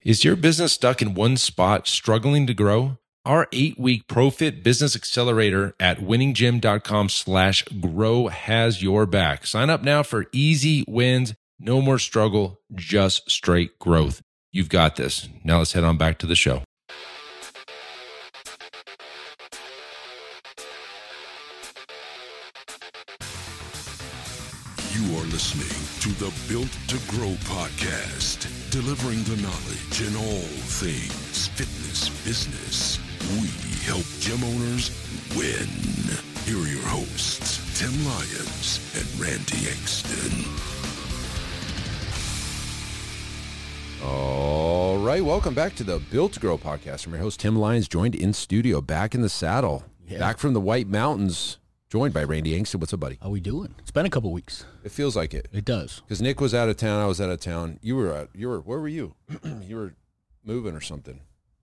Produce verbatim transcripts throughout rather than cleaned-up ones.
Is your business stuck in one spot, struggling to grow? Our eight-week ProFit Business Accelerator at winninggym.com slash grow has your back. Sign up now for easy wins, no more struggle, just straight growth. You've got this. Now let's head on back to the show. You are listening to the Built to Grow podcast, delivering the knowledge in all things fitness business. We help gym owners win. Here are your hosts, Tim Lyons and Randy Engston. All right, welcome back to the Built to Grow podcast. I'm your host, Tim Lyons, joined in studio, back in the saddle, Yeah. back from the White Mountains, joined by Randy Engston. What's up, buddy? How we doing? It's been a couple weeks. It feels like it. It does. Because Nick was out of town, I was out of town. You were, uh, you were, where were you? You were moving or something.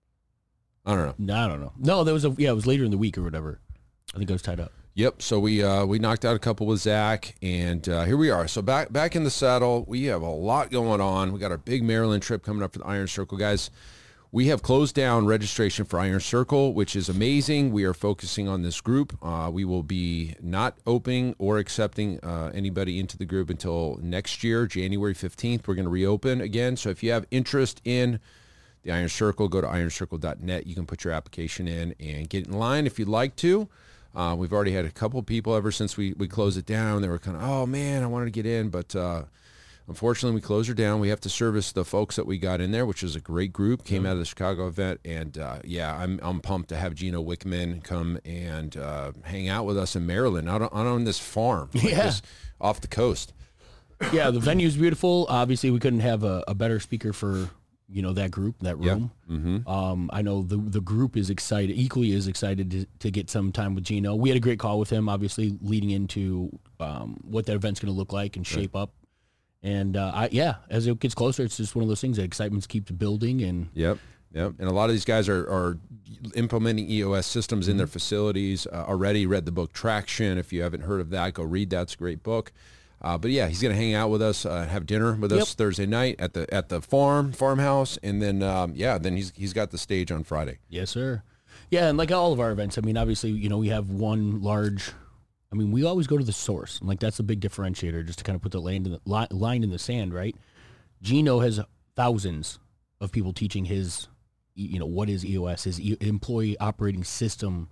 I don't know. No, I don't know. No, there was a yeah. It was later in the week or whatever. I think I was tied up. Yep. So we uh, we knocked out a couple with Zach, and uh, here we are. So back back in the saddle. We have a lot going on. We got our big Maryland trip coming up for the Iron Circle, guys. We have closed down registration for Iron Circle, which is amazing. We are focusing on this group. Uh, we will be not opening or accepting uh, anybody into the group until next year, January fifteenth. We're going to reopen again. So if you have interest in the Iron Circle, go to iron circle dot net. You can put your application in and get in line if you'd like to. Uh, we've already had a couple people ever since we, we closed it down. They were kind of, oh, man, I wanted to get in. But uh, unfortunately, we closed her down. We have to service the folks that we got in there, which is a great group. Came out of the Chicago event. And, uh, yeah, I'm I'm pumped to have Gino Wickman come and uh, hang out with us in Maryland, out on, out on this farm, like Yeah. this, off the coast. Yeah, the venue's beautiful. Obviously, we couldn't have a, a better speaker for you know that group, that room. Yeah. Mm-hmm. Um, I know the the group is excited, equally as excited to, to get some time with Gino. We had a great call with him, obviously leading into um, what that event's going to look like and shape up. And uh, I, yeah, as it gets closer, it's just one of those things that excitement keeps building. And Yep, yep. And a lot of these guys are, are implementing E O S systems in their facilities uh, already. Read the book Traction. If you haven't heard of that, go read that. It's a great book. Uh, but yeah, he's going to hang out with us, uh, have dinner with Yep. us Thursday night at the at the farm farmhouse, and then um, yeah, then he's he's got the stage on Friday. yes, sir. Yeah, and like all of our events, I mean, obviously, you know, we have one large. I mean, we always go to the source, and like that's a big differentiator, just to kind of put the line in the li- line in the sand, right? Gino has thousands of people teaching his, you know, what is E O S, his e- employee operating system.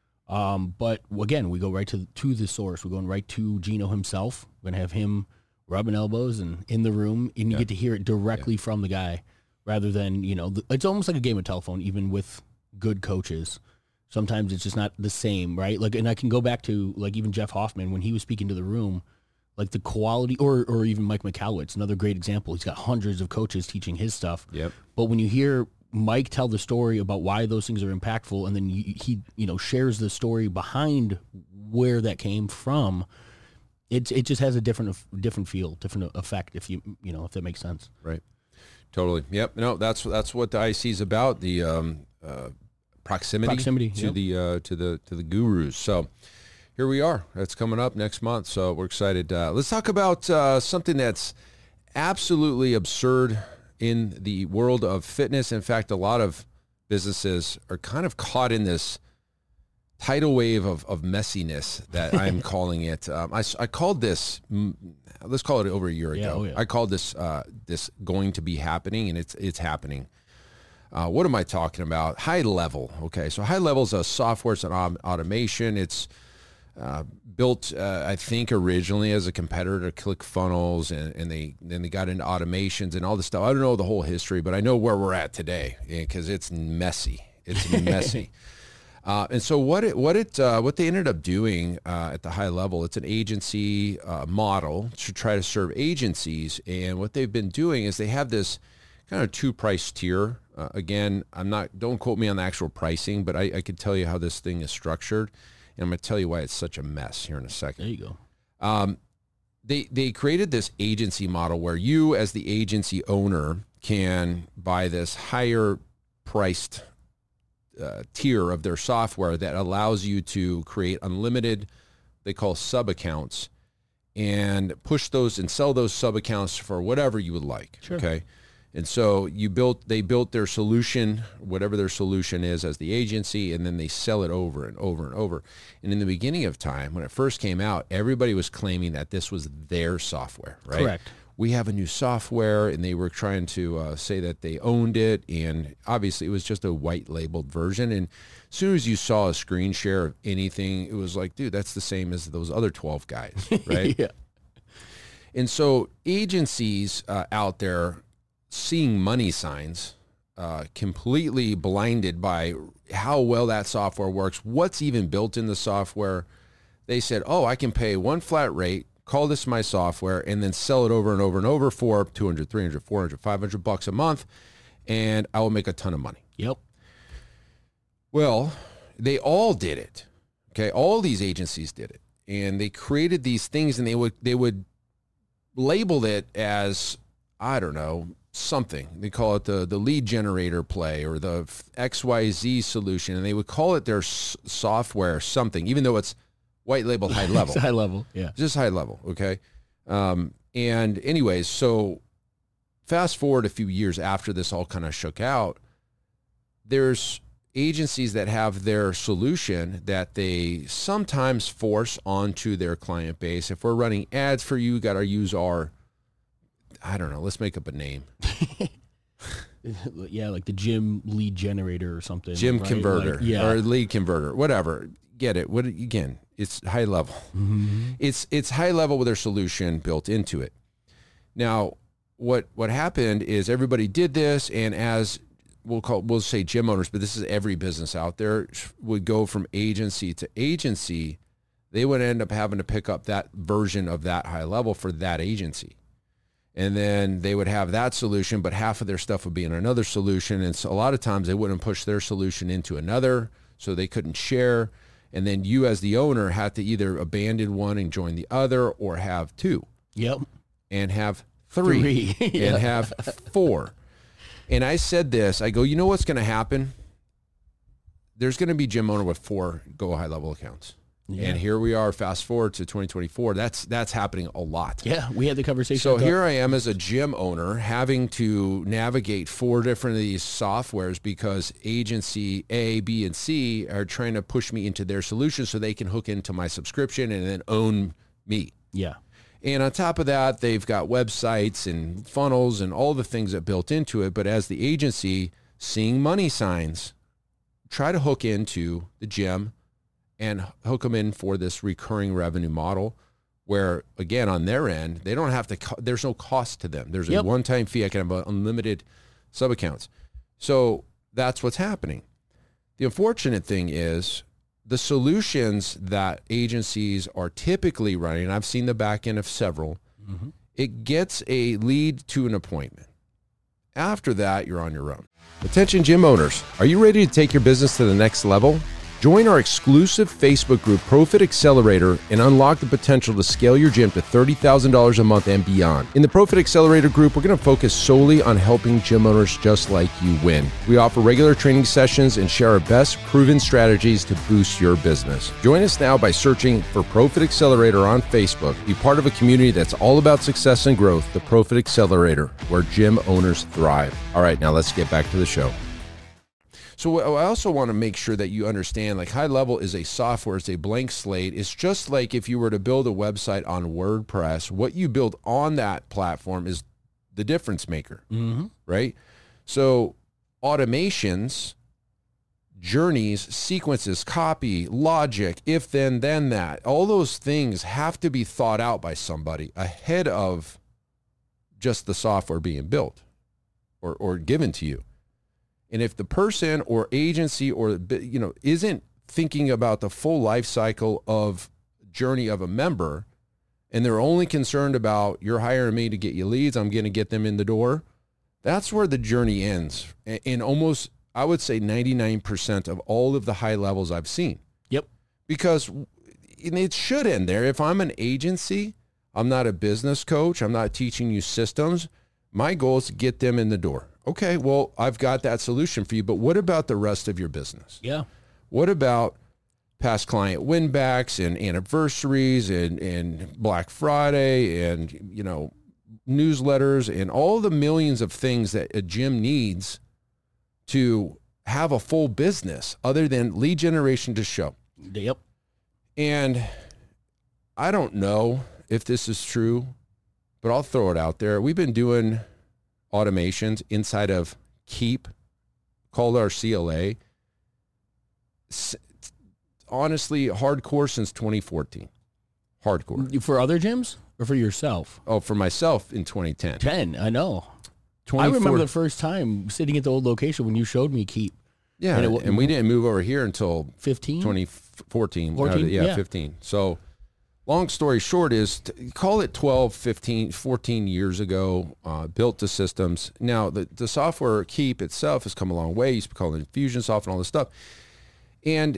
Um, but again, we go right to to the source. We're going right to Gino himself. We're gonna have him rubbing elbows and in the room, and you Yeah. get to hear it directly from the guy, rather than you know, the, it's almost like a game of telephone, even with good coaches. Sometimes it's just not the same, right? Like, and I can go back to like even Jeff Hoffman when he was speaking to the room, like the quality, or or even Mike McCallowitz, another great example. He's got hundreds of coaches teaching his stuff. Yep. But when you hear Mike tell the story about why those things are impactful, and then he, he you know shares the story behind where that came from, it it just has a different different feel, different effect. If you you know if that makes sense. Right. Totally. Yep. No, that's that's what the I C is about. The um, uh, proximity, Proximity, to yep. the uh, to the to the gurus. So here we are. That's coming up next month. So we're excited. Uh, let's talk about uh, something that's absolutely absurd in the world of fitness. In fact, a lot of businesses are kind of caught in this tidal wave of, of messiness that I'm calling it. Um, I, I called this, mm, let's call it over a year Yeah, ago. oh yeah. I called this uh, this going to be happening, and it's it's happening. Uh, what am I talking about? High level. Okay, so high level is a software, it's an au- automation. It's uh, built, uh, I think, originally as a competitor to ClickFunnels, and, and they then they got into automations and all this stuff. I don't know the whole history, but I know where we're at today because it's messy. It's messy. Uh, and so what it what it uh, what they ended up doing uh, at the high level, it's an agency uh, model to try to serve agencies. And what they've been doing is they have this kind of two price tier. Uh, again, I'm not don't quote me on the actual pricing, but I, I can tell you how this thing is structured. And I'm going to tell you why it's such a mess here in a second. There you go. Um, they they created this agency model where you, as the agency owner, can buy this higher priced uh, tier of their software that allows you to create unlimited, they call sub accounts, and push those and sell those sub accounts for whatever you would like. Sure. Okay. And so you built, they built their solution, whatever their solution is, as the agency, and then they sell it over and over and over. And in the beginning of time, when it first came out, everybody was claiming that this was their software, right? Correct. We have a new software, and they were trying to uh, say that they owned it, and obviously it was just a white labeled version. And as soon as you saw a screen share of anything, it was like, dude, that's the same as those other twelve guys, right? Yeah. And so agencies uh, out there seeing money signs, uh, completely blinded by how well that software works, what's even built in the software. They said, oh, I can pay one flat rate, call this my software, and then sell it over and over and over for two hundred, three hundred, four hundred, five hundred bucks a month, and I will make a ton of money. Yep. Well, they all did it. Okay, all these agencies did it, and they created these things, and they would they would label it as, I don't know, something. They call it the the lead generator play or the X Y Z solution, and they would call it their s- software something, even though it's white labeled high level. It's high level, yeah. Just high level, okay? Um, and anyways, so fast forward a few years after this all kind of shook out, there's agencies that have their solution that they sometimes force onto their client base. If we're running ads for you, got to use our, I don't know, let's make up a name. Yeah, like the gym lead generator or something. Gym right? converter, Like, yeah. or lead converter, whatever. Get it? What again? It's high level. Mm-hmm. It's it's high level with their solution built into it. Now, what what happened is everybody did this, and as we'll call we'll say gym owners, but this is every business out there, would go from agency to agency. They would end up having to pick up that version of that high level for that agency. And then they would have that solution, but half of their stuff would be in another solution. And so a lot of times they wouldn't push their solution into another, so they couldn't share. And then you as the owner had to either abandon one and join the other, or have two. Yep. And have three. Three. Yeah. And have four. And I said this, I go, you know what's going to happen? There's going to be gym owner with four Go High Level accounts. Yeah. And here we are, fast forward to twenty twenty-four. That's that's happening a lot. Yeah, we had the conversation. So about- here I am as a gym owner having to navigate four different of these softwares because agency A, B, and C are trying to push me into their solution so they can hook into my subscription and then own me. Yeah. And on top of that, they've got websites and funnels and all the things that built into it. But as the agency, seeing money signs, try to hook into the gym and hook them in for this recurring revenue model where, again, on their end, they don't have to, co- there's no cost to them. There's Yep. a one-time fee. I can have unlimited sub-accounts. So that's what's happening. The unfortunate thing is the solutions that agencies are typically running, and I've seen the back end of several, Mm-hmm. it gets a lead to an appointment. After that, you're on your own. Attention gym owners, are you ready to take your business to the next level? Join our exclusive Facebook group, Profit Accelerator, and unlock the potential to scale your gym to thirty thousand dollars a month and beyond. In the Profit Accelerator group, we're going to focus solely on helping gym owners just like you win. We offer regular training sessions and share our best proven strategies to boost your business. Join us now by searching for Profit Accelerator on Facebook. Be part of a community that's all about success and growth, the Profit Accelerator, where gym owners thrive. All right, now let's get back to the show. So I also want to make sure that you understand, like, high level is a software, it's a blank slate. It's just like if you were to build a website on WordPress, what you build on that platform is the difference maker, Mm-hmm. right? So automations, journeys, sequences, copy, logic, if then, then that, all those things have to be thought out by somebody ahead of just the software being built or, or given to you. And if the person or agency or, you know, isn't thinking about the full life cycle of journey of a member, and they're only concerned about, you're hiring me to get you leads, I'm going to get them in the door, that's where the journey ends. In almost, I would say ninety-nine percent of all of the high levels I've seen. Yep. Because and it should end there. If I'm an agency, I'm not a business coach, I'm not teaching you systems. My goal is to get them in the door. Okay, well, I've got that solution for you, but what about the rest of your business? Yeah. What about past client win-backs and anniversaries and, and Black Friday and, you know, newsletters and all the millions of things that a gym needs to have a full business other than lead generation to show. Yep. And I don't know if this is true, but I'll throw it out there. We've been doing automations inside of Keep, called our C L A, S- honestly, hardcore since twenty fourteen. Hardcore. For other gyms or for yourself? Oh, for myself in twenty ten. ten, I know. I remember the first time sitting at the old location when you showed me Keep. Yeah, and, and, it, and we didn't move over here until fifteen? twenty fourteen. fourteen? Uh, yeah, Yeah. fifteen. So long story short is, t- call it twelve, fifteen, fourteen years ago, uh, built the systems. Now, the, the software Keep itself has come a long way. You used to call it Infusionsoft and all this stuff. And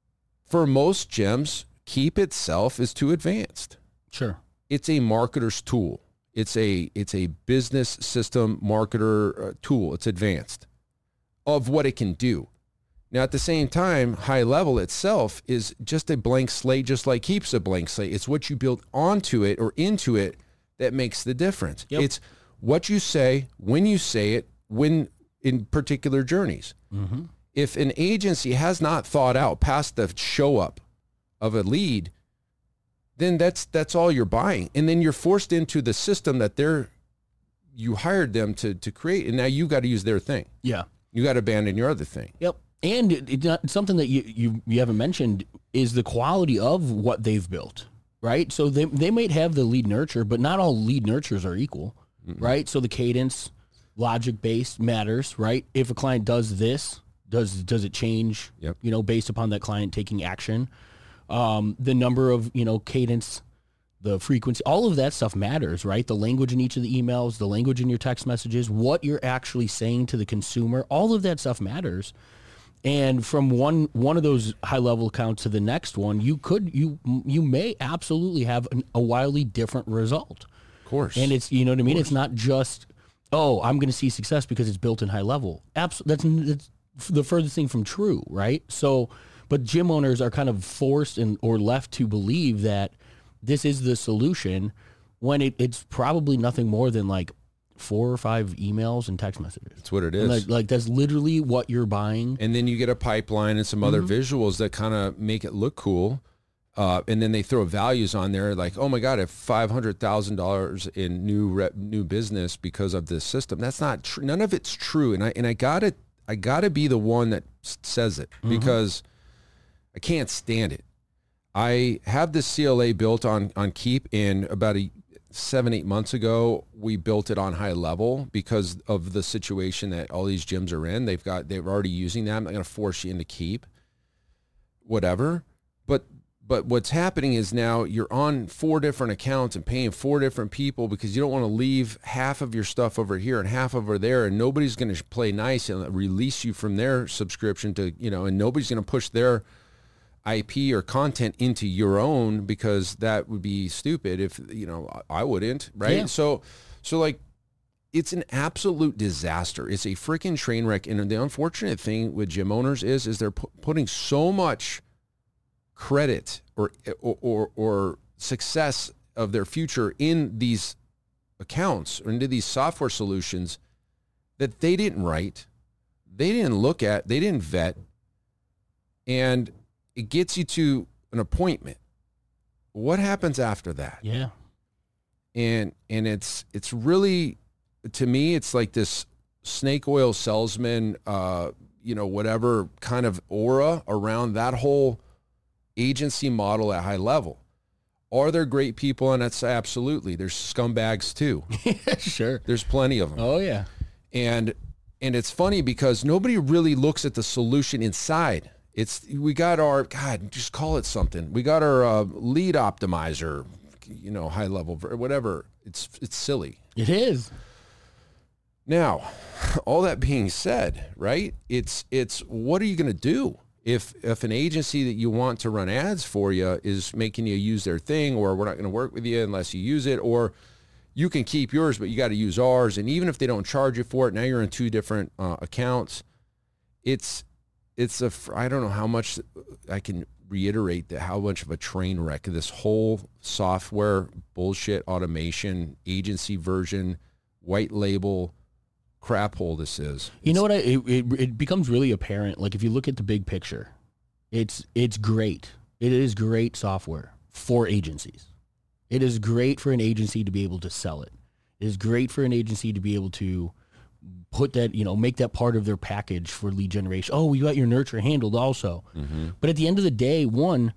for most gyms, Keep itself is too advanced. Sure. It's a marketer's tool. It's a it's a business system marketer uh, tool. It's advanced of what it can do. Now, at the same time, High Level itself is just a blank slate, just like Keep's a blank slate. It's what you build onto it or into it that makes the difference. Yep. It's what you say, when you say it, when in particular journeys. Mm-hmm. If an agency has not thought out past the show up of a lead, then that's that's all you're buying. And then you're forced into the system that they're you hired them to to create, and now you got to use their thing. Yeah. You got to abandon your other thing. Yep. And it, it, not- something that you, you, you haven't mentioned is the quality of what they've built, right? So they, they might have the lead nurture, but not all lead nurtures are equal, mm-hmm. right? So the cadence, logic-based matters, right? If a client does this, does does it change, Yep. you know, based upon that client taking action? Um, the number of, you know, cadence, the frequency, all of that stuff matters, right? The language in each of the emails, the language in your text messages, what you're actually saying to the consumer, all of that stuff matters. And from one one of those high level accounts to the next one, you could you you may absolutely have an, a wildly different result. Of course. And it's, you know what I mean? It's not just, oh, I'm going to see success because it's built in high level. Absolutely, that's, that's the furthest thing from true, right? So, but gym owners are kind of forced and or left to believe that this is the solution when it, it's probably nothing more than like four or five emails and text messages. That's what it is. And like, like that's literally what you're buying. And then you get a pipeline and some other Mm-hmm. visuals that kind of make it look cool. Uh, and then they throw values on there like, oh my God, I have five hundred thousand dollars in new rep, new business because of this system. That's not true. None of it's true. And I, and I gotta, I gotta be the one that s- says it Mm-hmm. because I can't stand it. I have this C L A built on, on Keep, and about a seven, eight months ago, we built it on High Level because of the situation that all these gyms are in. They've got, they're already using that. I'm not going to force you into Keep, whatever. But, but what's happening is now you're on four different accounts and paying four different people because you don't want to leave half of your stuff over here and half over there, and nobody's going to play nice and release you from their subscription to, you know, and nobody's going to push their I P or content into your own because that would be stupid if, you know, I wouldn't, right? Yeah. So, so like, it's an absolute disaster. It's a freaking train wreck. And the unfortunate thing with gym owners is, is they're pu- putting so much credit or, or, or, or success of their future in these accounts or into these software solutions that they didn't write, they didn't look at, they didn't vet, and it gets you to an appointment. What happens after that? Yeah. And and it's it's really, to me, it's like this snake oil salesman, uh, you know, whatever kind of aura around that whole agency model at High Level. Are there great people? And that's absolutely. There's scumbags too. Sure. There's plenty of them. Oh yeah. And and it's funny because nobody really looks at the solution inside. It's, we got our, God, just call it something. We got our uh, lead optimizer, you know, High Level, whatever. It's it's silly. It is. Now, all that being said, right? It's it's what are you going to do if if an agency that you want to run ads for you is making you use their thing, or we're not going to work with you unless you use it, or you can keep yours but you got to use ours, and even if they don't charge you for it, now you're in two different uh, accounts. It's it's a, I don't know how much I can reiterate that how much of a train wreck this whole software bullshit automation agency version, white label crap hole this is. You know what? I, it, it it becomes really apparent. Like if you look at the big picture, it's it's great. It is great software for agencies. It is great for an agency to be able to sell it. It is great for an agency to be able to put that, you know, make that part of their package for lead generation. Oh, you got your nurture handled also. Mm-hmm. But at the end of the day, one,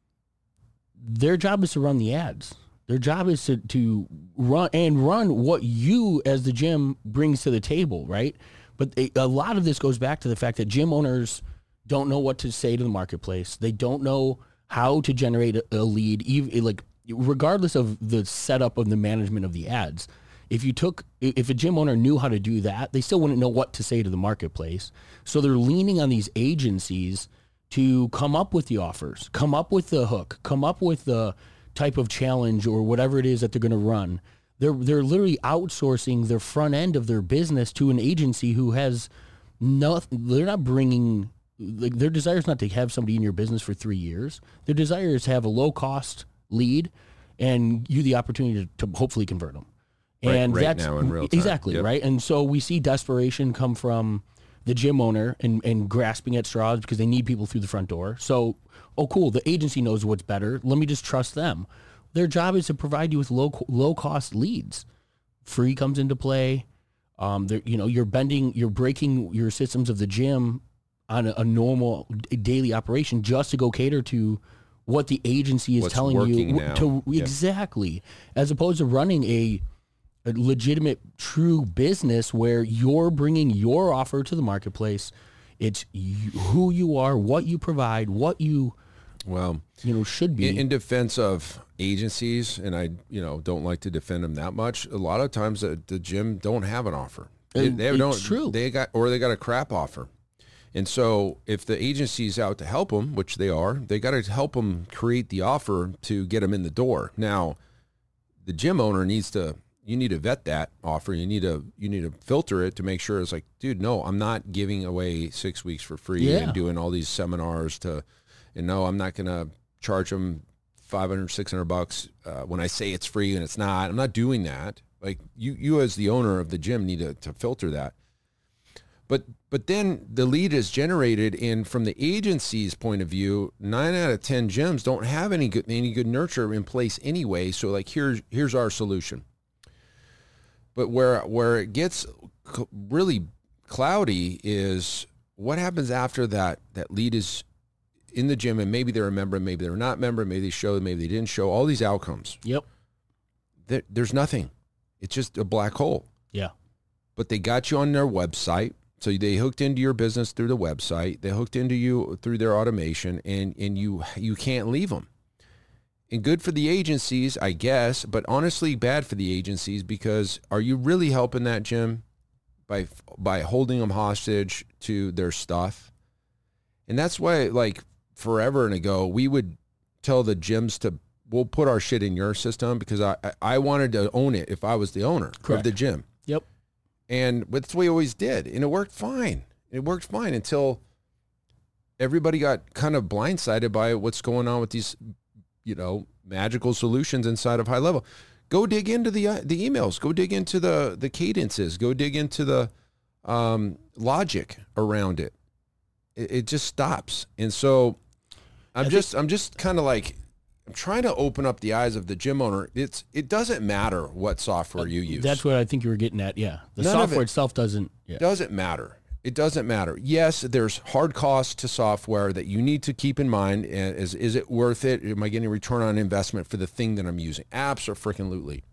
their job is to run the ads. Their job is to, to run and run what you as the gym brings to the table, right? But a, a lot of this goes back to the fact that gym owners don't know what to say to the marketplace. They don't know how to generate a, a lead, even like regardless of the setup of the management of the ads. If you took, if a gym owner knew how to do that, they still wouldn't know what to say to the marketplace. So they're leaning on these agencies to come up with the offers, come up with the hook, come up with the type of challenge or whatever it is that they're going to run. They're they're literally outsourcing their front end of their business to an agency who has no. They're not bringing. Like their desire is not to have somebody in your business for three years. Their desire is to have a low cost lead, and you the opportunity to, to hopefully convert them. Right, and right that's now in real time. Exactly Yep. right. And so we see desperation come from the gym owner and, and grasping at straws because they need people through the front door. So, oh, cool. The agency knows what's better. Let me just trust them. Their job is to provide you with low low cost leads. Free comes into play. Um, you know, you're bending, you're breaking your systems of the gym on a, a normal daily operation just to go cater to what the agency is What's telling working you now. to Yep. exactly, as opposed to running a a legitimate, true business where you're bringing your offer to the marketplace. It's you, who you are, what you provide, what you, Well, you know, should be. in, in defense of agencies, and I, you know, don't like to defend them that much. A lot of times, the, the gym don't have an offer. They, And they it's don't. true. They got or they got a crap offer, and so if the agency's out to help them, which they are, they got to help them create the offer to get them in the door. Now, the gym owner needs to. You need to vet that offer. You need to you need to filter it to make sure it's like, dude, no, I'm not giving away six weeks for free Yeah. and doing all these seminars to, and no, I'm not going to charge them five hundred, six hundred bucks uh, when I say it's free and it's not. I'm not doing that. Like you, you as the owner of the gym need to, to filter that. But but then the lead is generated, and from the agency's point of view, nine out of ten gyms don't have any good any good nurture in place anyway. So like here's here's our solution. But where where it gets c- really cloudy is what happens after that that lead is in the gym, and maybe they're a member, maybe they're not a member, maybe they showed, maybe they didn't show. All these outcomes. Yep. There, there's nothing. It's just a black hole. Yeah. But they got you on their website. So they hooked into your business through the website. They hooked into you through their automation, and, and you you can't leave them. And good for the agencies, I guess, but honestly bad for the agencies, because are you really helping that gym by by holding them hostage to their stuff? And that's why, like, forever and ago, we would tell the gyms to, we'll put our shit in your system, because I, I, I wanted to own it if I was the owner Correct. of the gym. Yep. And that's what we always did. And it worked fine. It worked fine until everybody got kind of blindsided by what's going on with these, you know, magical solutions inside of High Level. Go dig into the uh, the emails. Go dig into the the cadences. Go dig into the um, logic around it. It, it just stops. And so I'm I just I'm just kind of like, I'm trying to open up the eyes of the gym owner. It's it doesn't matter what software you use. That's what I think you were getting at. Yeah. The None of software it- itself doesn't. Yeah. doesn't matter. It doesn't matter. Yes, there's hard costs to software that you need to keep in mind. And Is is it worth it? Am I getting a return on investment for the thing that I'm using? Absolutely.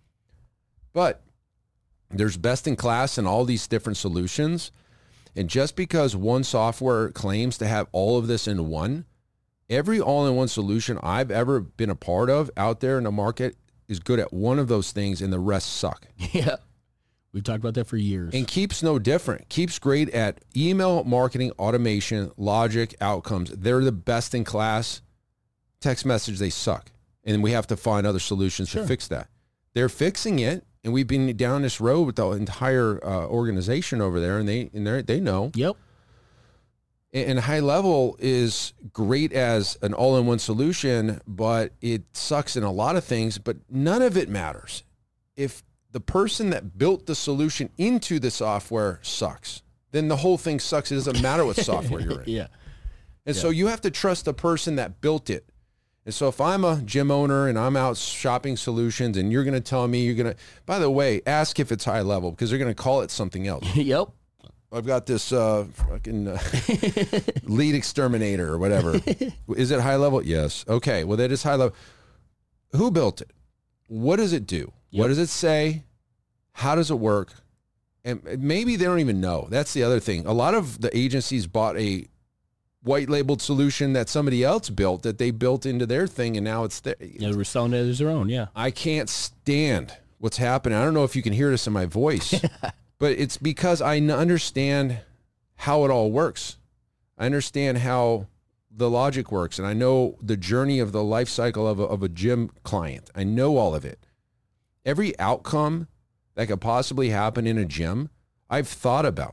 But there's best in class in all these different solutions. And just because one software claims to have all of this in one, every all-in-one solution I've ever been a part of out there in the market is good at one of those things, and the rest suck. Yeah. We've talked about that for years. And Keep's no different. Keep's great at email marketing, automation, logic, outcomes. They're the best in class. Text message, they suck. And we have to find other solutions Sure. to fix that. They're fixing it, and we've been down this road with the entire uh, organization over there, and they and they they know. Yep. And high level is great as an all-in-one solution, but it sucks in a lot of things, but none of it matters if the person that built the solution into the software sucks. Then the whole thing sucks. It doesn't matter what software you're in. Yeah. And Yeah. so you have to trust the person that built it. And so if I'm a gym owner and I'm out shopping solutions and you're going to tell me you're going to, by the way, ask if it's high level because they're going to call it something else. Yep. I've got this uh, fucking uh, lead exterminator or whatever. Is it high level? Yes. Okay. Well, that is high level. Who built it? What does it do? Yep. What does it say? How does it work? And maybe they don't even know. That's the other thing. A lot of the agencies bought a white labeled solution that somebody else built that they built into their thing. And now it's there. Yeah, we're selling it as their own. Yeah. I can't stand what's happening. I don't know if you can hear this in my voice. But it's because I n- understand how it all works. I understand how the logic works, and I know the journey of the life cycle of a, of a gym client. I know all of it. Every outcome that could possibly happen in a gym, I've thought about.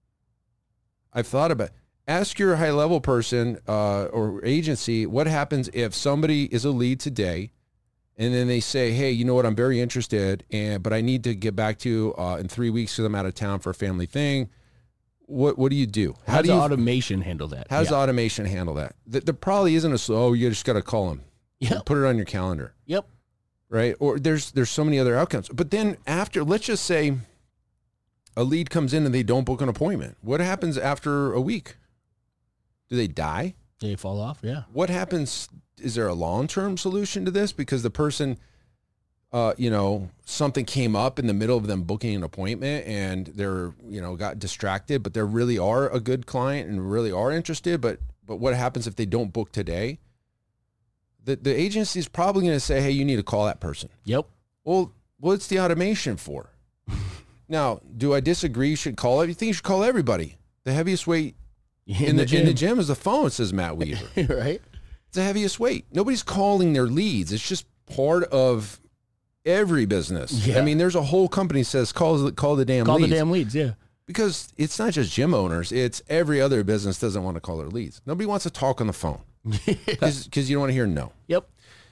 I've thought about. Ask your high-level person uh, or agency, what happens if somebody is a lead today, and then they say, hey, you know what, I'm very interested, and but I need to get back to you uh, in three weeks because I'm out of town for a family thing. What what do you do? How, How does do you, automation handle that? How does yeah. automation handle that? There, there probably isn't a, slow, oh, you just got to call them. Yep. Put it on your calendar, Yep. right? Or there's there's so many other outcomes. But then after, let's just say a lead comes in and they don't book an appointment. What happens after a week? Do they die? They fall off. Yeah. What happens? Is there a long-term solution to this? Because the person, uh, you know, something came up in the middle of them booking an appointment and they're, you know, got distracted, but they really are a good client and really are interested. But, but what happens if they don't book today? The, the agency is probably going to say, hey, you need to call that person. Yep. Well, what's the automation for? Now, do I disagree? You should call it. You think you should call everybody. The heaviest weight In, in, the, the, gym. in the gym is the phone, says Matt Weaver. Right. It's the heaviest weight. Nobody's calling their leads. It's just part of every business. Yeah. I mean, there's a whole company that says call the, call the damn Call leads. the damn leads. Yeah. Because it's not just gym owners. It's every other business doesn't want to call their leads. Nobody wants to talk on the phone because you don't want to hear no. Yep.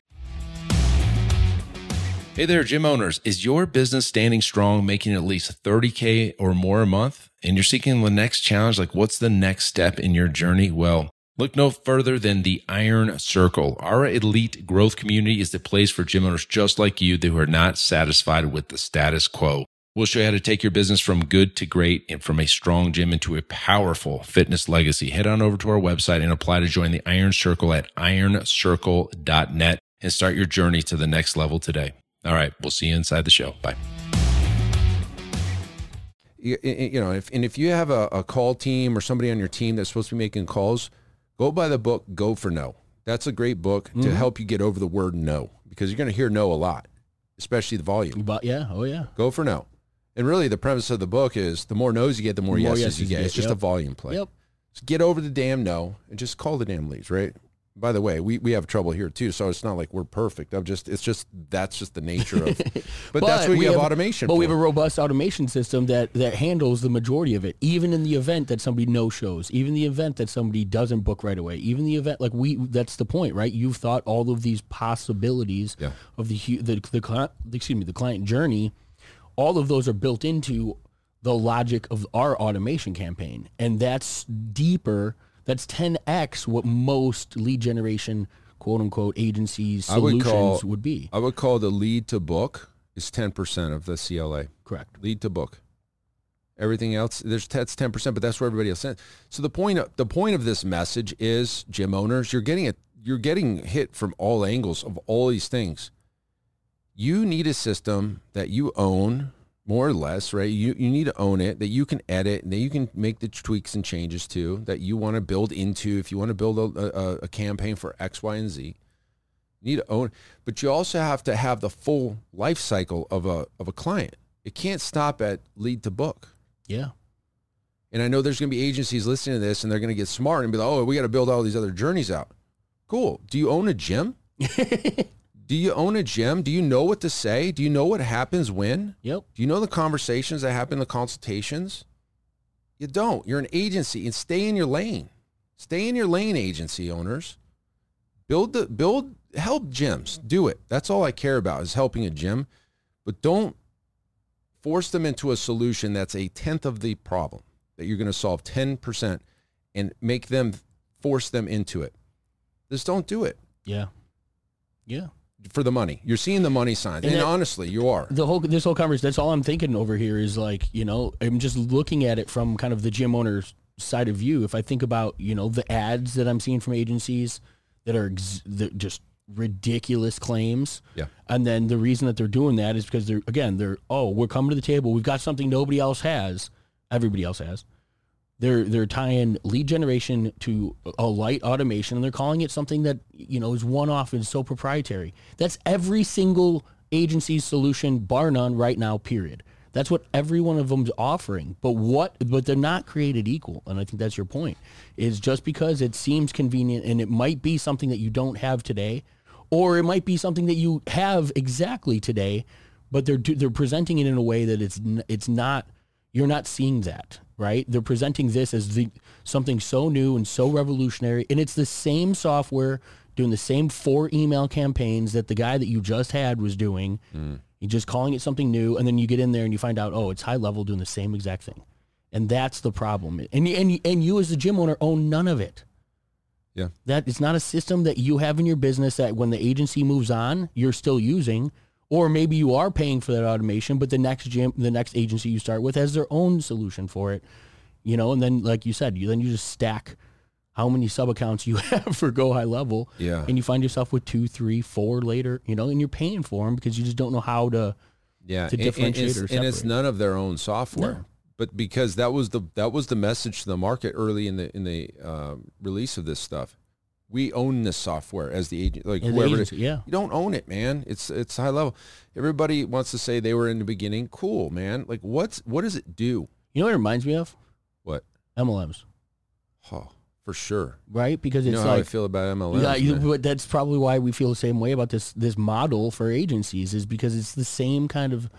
Hey there, gym owners. Is your business standing strong, making at least thirty K or more a month? And you're seeking the next challenge, like what's the next step in your journey? Well, look no further than the Iron Circle. Our elite growth community is the place for gym owners just like you who are not satisfied with the status quo. We'll show you how to take your business from good to great and from a strong gym into a powerful fitness legacy. Head on over to our website and apply to join the Iron Circle at iron circle dot net and start your journey to the next level today. All right, we'll see you inside the show. Bye. You, you know, if, and if you have a, a call team or somebody on your team that's supposed to be making calls, go by the book, Go for No. That's a great book Mm-hmm. to help you get over the word no, because you're going to hear no a lot, especially the volume. But yeah. Oh yeah. Go for no. And really the premise of the book is the more no's you get, the more, The more yeses, yeses you you get. get, It's just yep. a volume play. Yep. So get over the damn no and just call the damn leads, right? By the way, we, we have trouble here too, so it's not like we're perfect. I'm just, it's just, that's just the nature of, but, that's what we you have, have automation But for. we have a robust automation system that that handles the majority of it. Even in the event that somebody no shows, even the event that somebody doesn't book right away, even the event like we. That's the point, right? You've thought all of these possibilities Yeah. of the hu- the the client, excuse me, the client journey. All of those are built into the logic of our automation campaign, and that's deeper. That's ten X what most lead generation, quote unquote, agencies I would solutions call- would be. I would call the lead to book is ten percent of the C L A. Correct. Lead to book. Everything else, there's that's ten percent, but that's where everybody else is. So the point of, the point of this message is, gym owners, you're getting it. You're getting hit from all angles of all these things. You need a system that you own, more or less, right? You you need to own it, that you can edit, that you can make the tweaks and changes to, that you want to build into. If you want to build a, a, a campaign for X, Y, and Z, you need to own it. But you also have to have the full life cycle of a of a client. It can't stop at lead to book. Yeah. And I know there's going to be agencies listening to this, and they're going to get smart and be like, oh, we got to build all these other journeys out. Cool. Do you own a gym? Do you own a gym? Do you know what to say? Do you know what happens when? Yep. Do you know the conversations that happen in the consultations? You don't. You're an agency, and stay in your lane. Stay in your lane, agency owners. Build the build help gyms. Do it. That's all I care about is helping a gym. But don't force them into a solution that's a tenth of the problem that you're going to solve ten percent and make them force them into it. Just don't do it. Yeah. Yeah. For the money. You're seeing the money signs. And, and that, honestly, you are. The whole this whole conversation, that's all I'm thinking over here is like, you know, I'm just looking at it from kind of the gym owner's side of view. If I think about, you know, the ads that I'm seeing from agencies that are ex- that just ridiculous claims. Yeah. And then the reason that they're doing that is because they're, again, they're, oh, we're coming to the table. We've got something nobody else has. Everybody else has. They're they're tying lead generation to a light automation, and they're calling it something that, you know, is one-off and so proprietary. That's every single agency's solution, bar none, right now, period. That's what every one of them's offering. But what? But they're not created equal, and I think that's your point, is just because it seems convenient and it might be something that you don't have today, or it might be something that you have exactly today, but they're they're presenting it in a way that it's it's not, you're not seeing that. Right? They're presenting this as the something so new and so revolutionary, and it's the same software doing the same four email campaigns that the guy that you just had was doing. Mm. You're just calling it something new, and then you get in there and you find out, oh, it's high level doing the same exact thing, and that's the problem. And and and you as the gym owner own none of it. Yeah, that it's not a system that you have in your business that when the agency moves on, you're still using. Or maybe you are paying for that automation, but the next gym, the next agency you start with has their own solution for it, you know. And then, like you said, you then you just stack how many sub accounts you have for Go High Level, yeah, and you find yourself with two, three, four later, you know, and you're paying for them because you just don't know how to, yeah, to differentiate and, and, or separate. And it's none of their own software, no. But because that was the that was the message to the market early in the in the uh, release of this stuff. We own this software as the agent, like as whoever agency, it is. Yeah. You don't own it, man. It's it's high level. Everybody wants to say they were in the beginning. Cool, man. Like, what's what does it do? You know what it reminds me of? What? M L Ms. Oh, for sure. Right? Because you it's know like, how I feel about M L Ms. Yeah, you, but that's probably why we feel the same way about this this model for agencies, is because it's the same kind of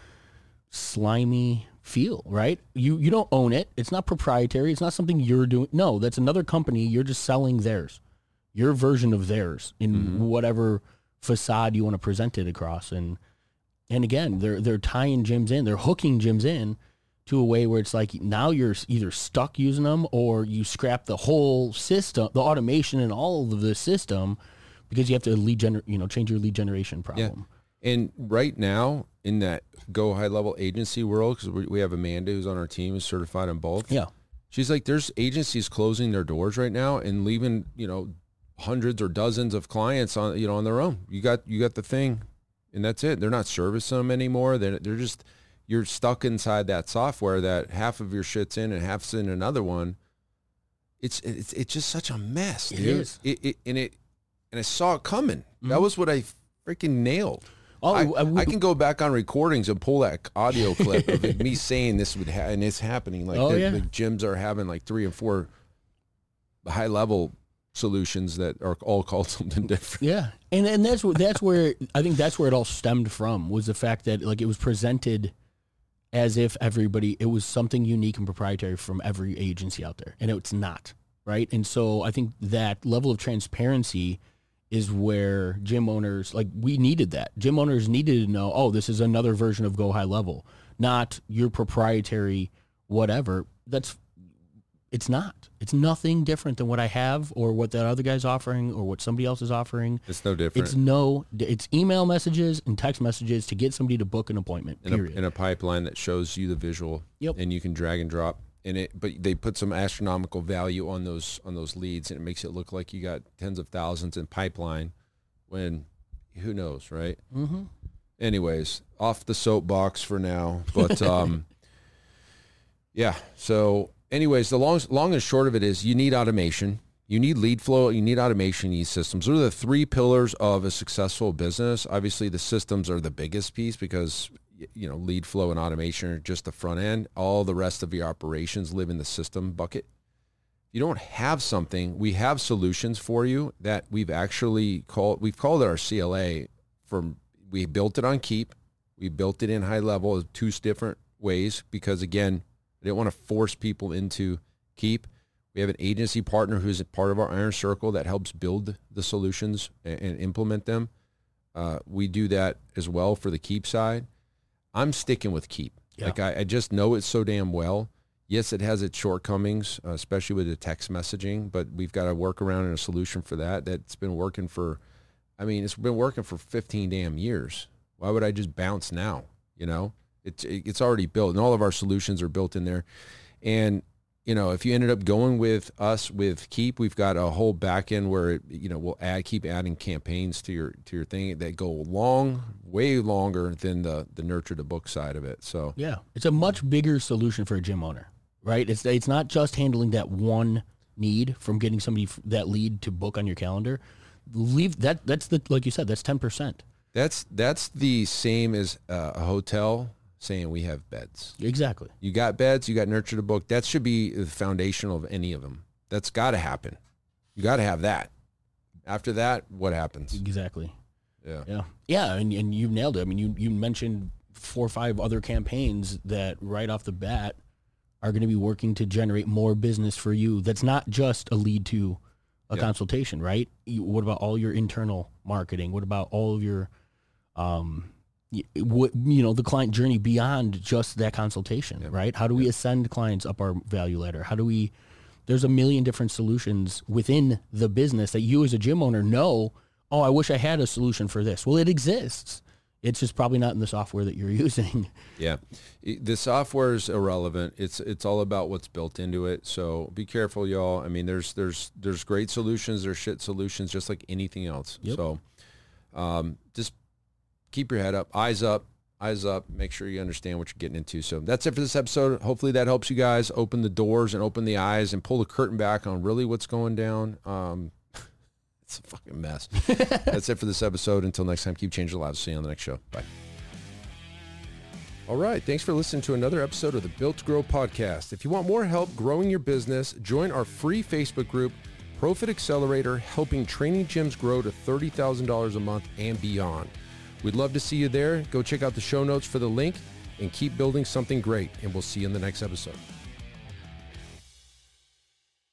slimy feel, right? You you don't own it. It's not proprietary. It's not something you're doing. No, that's another company. You're just selling theirs. Your version of theirs in mm-hmm. whatever facade you want to present it across. And and again, they're they're tying gyms in, they're hooking gyms in to a way where it's like now you're either stuck using them or you scrap the whole system, the automation and all of the system, because you have to lead gener- you know, change your lead generation problem. Yeah. And right now in that Go High Level agency world, because we, we have Amanda who's on our team, is certified in both. Yeah. She's like, there's agencies closing their doors right now and leaving, you know, hundreds or dozens of clients on, you know, on their own. You got, you got the thing, and that's it. They're not servicing them anymore. They're, they're just, you're stuck inside that software that half of your shit's in and half's in another one. It's, it's, it's just such a mess, dude. It is. It, it, and it, and I saw it coming. Mm-hmm. That was what I freaking nailed. Oh, I, I, I can go back on recordings and pull that audio clip of it, me saying this would ha- and it's happening. Like oh, the, yeah. the gyms are having like three and four high level solutions that are all called something different. Yeah, and and that's what that's where I think that's where it all stemmed from, was the fact that like it was presented as if everybody, it was something unique and proprietary from every agency out there, and it's not, right? And so I think that level of transparency is where gym owners, like we needed that. Gym owners needed to know, oh, this is another version of Go High Level, not your proprietary whatever. That's, it's not. It's nothing different than what I have or what that other guy's offering or what somebody else is offering. It's no different. It's no, it's email messages and text messages to get somebody to book an appointment, in period. a, in a pipeline that shows you the visual. Yep. And you can drag and drop. And it, but they put some astronomical value on those on those leads, and it makes it look like you got tens of thousands in pipeline, when who knows, right? Mm-hmm. Anyways, off the soapbox for now, but um, yeah. So, anyways, the long long and short of it is, you need automation, you need lead flow, you need automation, you need systems. Those are the three pillars of a successful business. Obviously, the systems are the biggest piece because, you know, lead flow and automation are just the front end. All the rest of your operations live in the system bucket. If you don't have something, we have solutions for you that we've actually called, we've called it our C L A. From, we built it on Keep. We built it in High Level, two different ways, because again, I didn't want to force people into Keep. We have an agency partner who's a part of our Iron Circle that helps build the solutions and, and implement them. Uh, we do that as well for the Keep side. I'm sticking with Keep. Yeah. Like I, I just know it so damn well. Yes, it has its shortcomings, uh, especially with the text messaging, but we've got a workaround and a solution for that. That's been working for, I mean, it's been working for fifteen damn years. Why would I just bounce now? You know, it's it's already built, and all of our solutions are built in there. And you know, if you ended up going with us with Keep, we've got a whole back end where it, you know, we'll add, keep adding campaigns to your to your thing that go long, way longer than the the nurture the book side of it. So yeah, it's a much bigger solution for a gym owner, right? It's it's not just handling that one need from getting somebody f- that lead to book on your calendar. Leave that. That's the like you said. That's ten percent. That's that's the same as uh, a hotel saying we have beds. Exactly. You got beds, you got nurture the book. That should be the foundational of any of them. That's got to happen. You got to have that. After that, what happens? Exactly. Yeah. Yeah. Yeah, and, and you nailed it. I mean, you, you mentioned four or five other campaigns that right off the bat are going to be working to generate more business for you. That's not just a lead to a yep. consultation, right? You, what about all your internal marketing? What about all of your um what you know the client journey beyond just that consultation, yep. right? How do we yep. ascend clients up our value ladder? How do we there's a million different solutions within the business that you as a gym owner know, oh, I wish I had a solution for this. Well, it exists. It's just probably not in the software that you're using. Yeah. The software is irrelevant. It's it's all about what's built into it. So be careful, y'all. I mean, there's there's there's great solutions, there's shit solutions, just like anything else. Yep. So um, just keep your head up, eyes up, eyes up. Make sure you understand what you're getting into. So that's it for this episode. Hopefully that helps you guys open the doors and open the eyes and pull the curtain back on really what's going down. Um, it's a fucking mess. That's it for this episode. Until next time, keep changing lives. See you on the next show. Bye. All right. Thanks for listening to another episode of the Built to Grow podcast. If you want more help growing your business, join our free Facebook group, Profit Accelerator, helping training gyms grow to thirty thousand dollars a month and beyond. We'd love to see you there. Go check out the show notes for the link and keep building something great. And we'll see you in the next episode.